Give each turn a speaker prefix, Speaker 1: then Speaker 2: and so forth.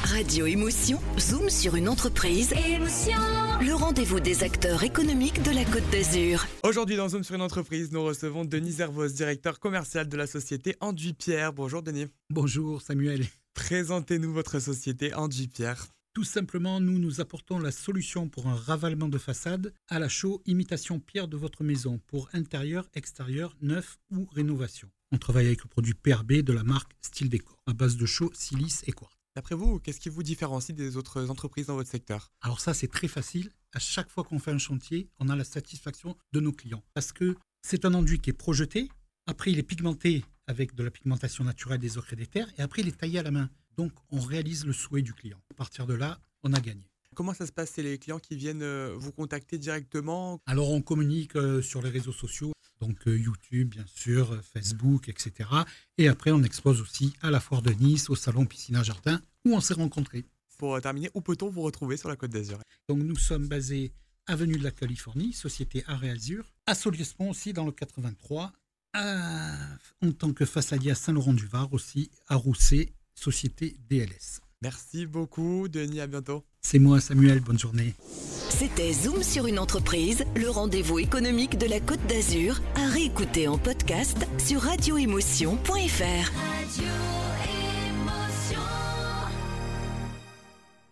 Speaker 1: Radio Émotion, zoom sur une entreprise. Émotion. Le rendez-vous des acteurs économiques de la Côte d'Azur.
Speaker 2: Aujourd'hui, dans Zoom sur une entreprise, nous recevons Denis Zervos, directeur commercial de la société Enduit Pierre. Bonjour Denis.
Speaker 3: Bonjour Samuel.
Speaker 2: Présentez-nous votre société Enduit Pierre.
Speaker 3: Tout simplement, nous apportons la solution pour un ravalement de façade à la chaux imitation pierre de votre maison pour intérieur, extérieur, neuf ou rénovation. On travaille avec le produit PRB de la marque Style Décor à base de chaux, silice et quartz.
Speaker 2: D'après vous, qu'est-ce qui vous différencie des autres entreprises dans votre secteur ?
Speaker 3: Alors ça, c'est très facile. À chaque fois qu'on fait un chantier, on a la satisfaction de nos clients. Parce que c'est un enduit qui est projeté. Après, il est pigmenté avec de la pigmentation naturelle des ocres et des terres. Et après, il est taillé à la main. Donc, on réalise le souhait du client. À partir de là, on a gagné.
Speaker 2: Comment ça se passe ? C'est les clients qui viennent vous contacter directement ?
Speaker 3: Alors, on communique sur les réseaux sociaux. Donc, YouTube, bien sûr, Facebook, etc. Et après, on expose aussi à la foire de Nice, au salon Piscina Jardin, où on s'est rencontrés.
Speaker 2: Pour terminer, où peut-on vous retrouver sur la Côte d'Azur ?
Speaker 3: Donc, nous sommes basés avenue de la Californie, société Art et Azur, à Soliespont aussi dans le 83, en tant que façadier à Saint-Laurent-du-Var aussi, à Rousset, société DLS.
Speaker 2: Merci beaucoup Denis, à bientôt.
Speaker 3: C'est moi Samuel, bonne journée.
Speaker 1: C'était Zoom sur une entreprise, le rendez-vous économique de la Côte d'Azur, à réécouter en podcast sur radioémotion.fr.